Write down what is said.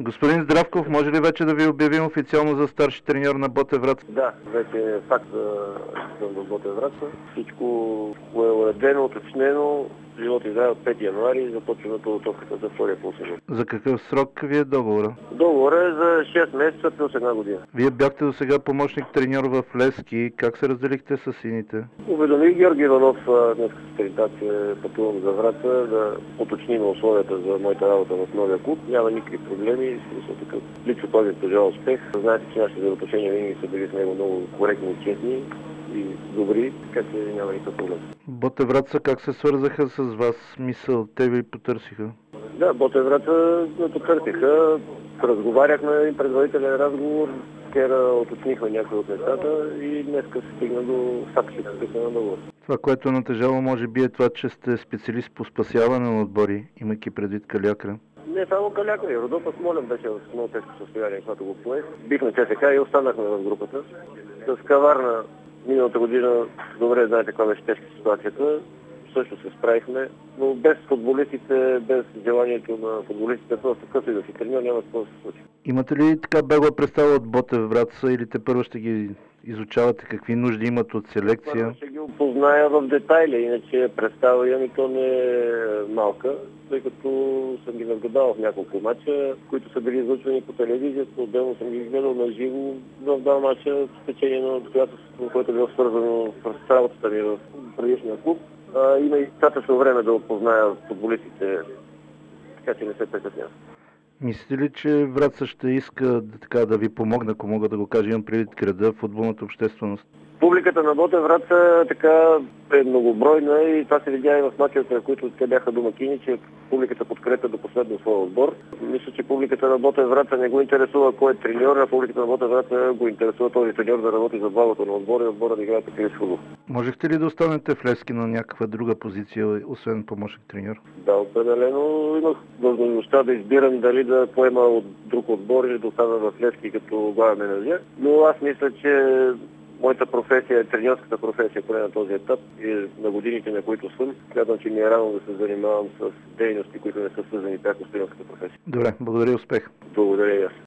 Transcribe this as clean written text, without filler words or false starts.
Господин Здравков, може ли вече да ви обявим официално за старши треньор на Ботев Враца? Да, вече е факт за Ботев Враца. Всичко е уредено, уточнено. Живот играе от 5 януари и започваме подготовката за втория полусезон. За какъв срок ви е договора? Договорът е за 6 месеца плюс една година. Вие бяхте до сега помощник треньор в Левски. Как се разделихте с сините? Уведомих Георги Иванов днес сутринта, че пътувам за Враца, да уточним условията за моята работа в новия клуб. Няма никакви проблеми. Лично той ми пожелава успех. Знаете, че нашите взаимоотношения винаги са били с него много коректни и честни и добри, така че няма никакъв проблем. Ботев Враца как се свързаха с вас? Мисъл, те ви потърсиха? Да, Ботев Враца ме потърсиха. Разговаряхме един предварителен разговор. Вчера уточнихме някои от нещата и днеска се стигна до фактите на договор. Това, което натежало, може би е това, че сте специалист по спасяване на отбори, имайки предвид Калиакра. Не само Калиакра, и Родопа Смолян беше в много тежко състояние, когато го поех. Бихме ЦСК и останахме в групата. С Каварна миналата година, добре знаете каква беше тежка ситуацията, също се справихме, но без футболистите, без желанието на футболистите, просто късно и да си тренира, няма какво да се случи. Имате ли така бегла представа от Ботев Враца или те първо ще ги изучавате какви нужди имат от селекция? Първо ще ги опозная в детайли, иначе представа имам и то не е малка, тъй като съм ги наблюдавал в няколко мача, които са били излъчвани по телевизията, отделно съм ги гледал на живо в два мача в течение на обстоятелството, което е било свързано с работата ми в предишния клуб. Има и достатъчно време да опозная футболистите, така че не се притеснявам. Мислите ли, че Враца ще иска да ви помогне, ако мога да го кажа, имам предвид града, футболната общественост? Публиката на Ботев Враца така е многобройна и това се видя и в мачовете, на които те бяха домакини, че публиката подкрепя до последно своя отбор. Мисля, че публиката на Ботев Враца не го интересува кой е треньор, а публиката на Ботев Враца го интересува този треньор да работи за благото на отбора и отбора да играе такива футбол. Можехте ли да останете в Левски на някаква друга позиция, освен помощник треньор? Да, определено имах възможността да избирам дали да поема от друг отбор или да остана в Левски като главен менеджер, но аз мисля, че моята професия е треньорската професия, поне на този етап и на годините, на които съм. Смятам, че ми е рано да се занимавам с дейности, които не са свързани пряко с треньорската професия. Добре, благодаря и успех. Благодаря и аз.